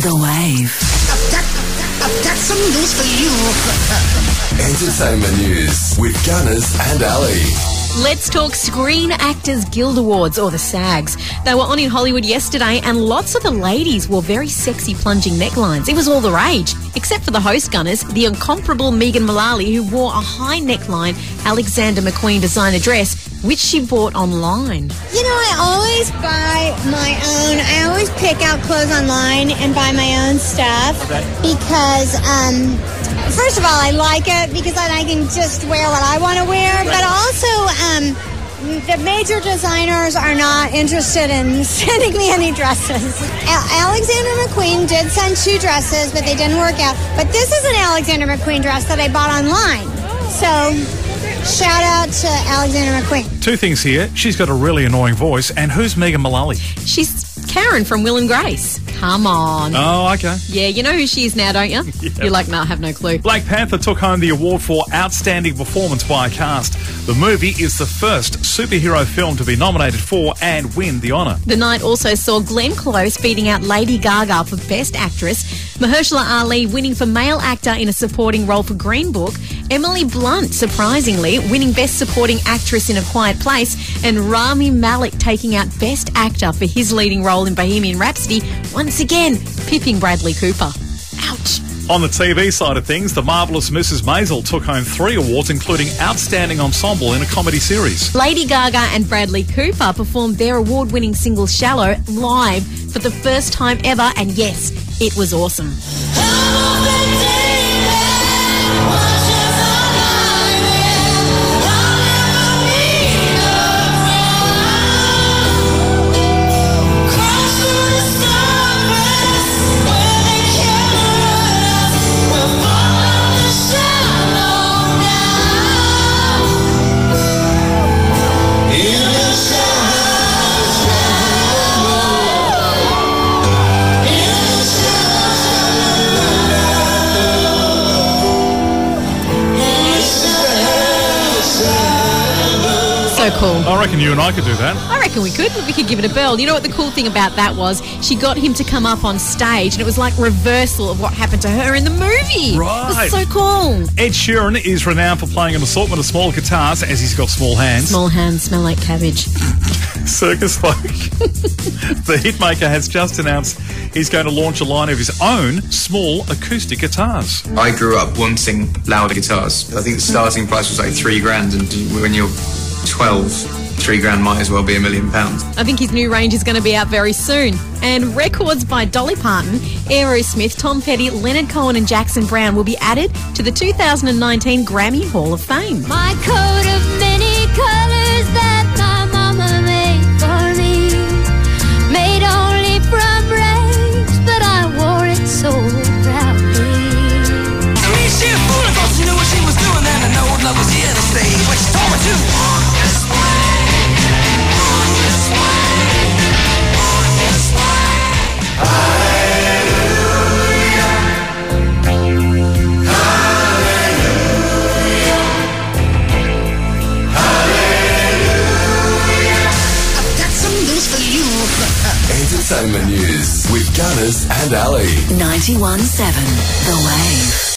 The Wave. I've got some news for you. Entertainment news with Gunners and Ali. Let's talk Screen Actors Guild Awards, or the SAGs. They were on in Hollywood yesterday, and lots of the ladies wore very sexy plunging necklines. It was all the rage, except for the host Gunners, the incomparable Megan Mullally, who wore a high neckline Alexander McQueen designer dress, which she bought online. You know, I always buy my own. I always pick out clothes online and buy my own stuff because, first of all, I like it because then I can just wear what I want to wear. Right. But also, the major designers are not interested in sending me any dresses. Alexander McQueen did send 2 dresses, but they didn't work out. But this is an Alexander McQueen dress that I bought online. So, shout out to Alexander McQueen. 2 things here. She's got a really annoying voice. And who's Megan Mullally? She's Karen from Will and Grace. Come on. Oh, okay. Yeah, you know who she is now, don't you? Yep. You're like, no, I have no clue. Black Panther took home the award for Outstanding Performance by a Cast. The movie is the first superhero film to be nominated for and win the honour. The night also saw Glenn Close beating out Lady Gaga for Best Actress, Mahershala Ali winning for Male Actor in a Supporting Role for Green Book, Emily Blunt, surprisingly, winning Best Supporting Actress in A Quiet Place, and Rami Malek taking out Best Actor for his leading role in Bohemian Rhapsody, once again pipping Bradley Cooper. Ouch. On the TV side of things, The Marvellous Mrs. Maisel took home 3 awards, including Outstanding Ensemble in a Comedy Series. Lady Gaga and Bradley Cooper performed their award-winning single Shallow live for the first time ever, and yes, it was awesome. So cool. I reckon you and I could do that. I reckon we could. We could give it a whirl. You know what the cool thing about that was? She got him to come up on stage, and it was like reversal of what happened to her in the movie. Right. It was so cool. Ed Sheeran is renowned for playing an assortment of small guitars, as he's got small hands. Small hands smell like cabbage. Circus folk. The hitmaker has just announced he's going to launch a line of his own small acoustic guitars. I grew up wanting louder guitars. I think the starting price was like $3,000, and when you're 12, $3,000 might as well be £1 million. I think his new range is going to be out very soon. And records by Dolly Parton, Aerosmith, Tom Petty, Leonard Cohen and Jackson Browne will be added to the 2019 Grammy Hall of Fame. My coat of many colors that my mama made for me, made only from rags, but I wore it so proudly. I mean, she a fool, I thought she knew what she was doing, and I know love was here to stay. But she told me to walk this way, walk this way, walk this way. Hallelujah, hallelujah, hallelujah. I've got some news for you. Entertainment news with Gunners and Ali. 91.7 The Wave.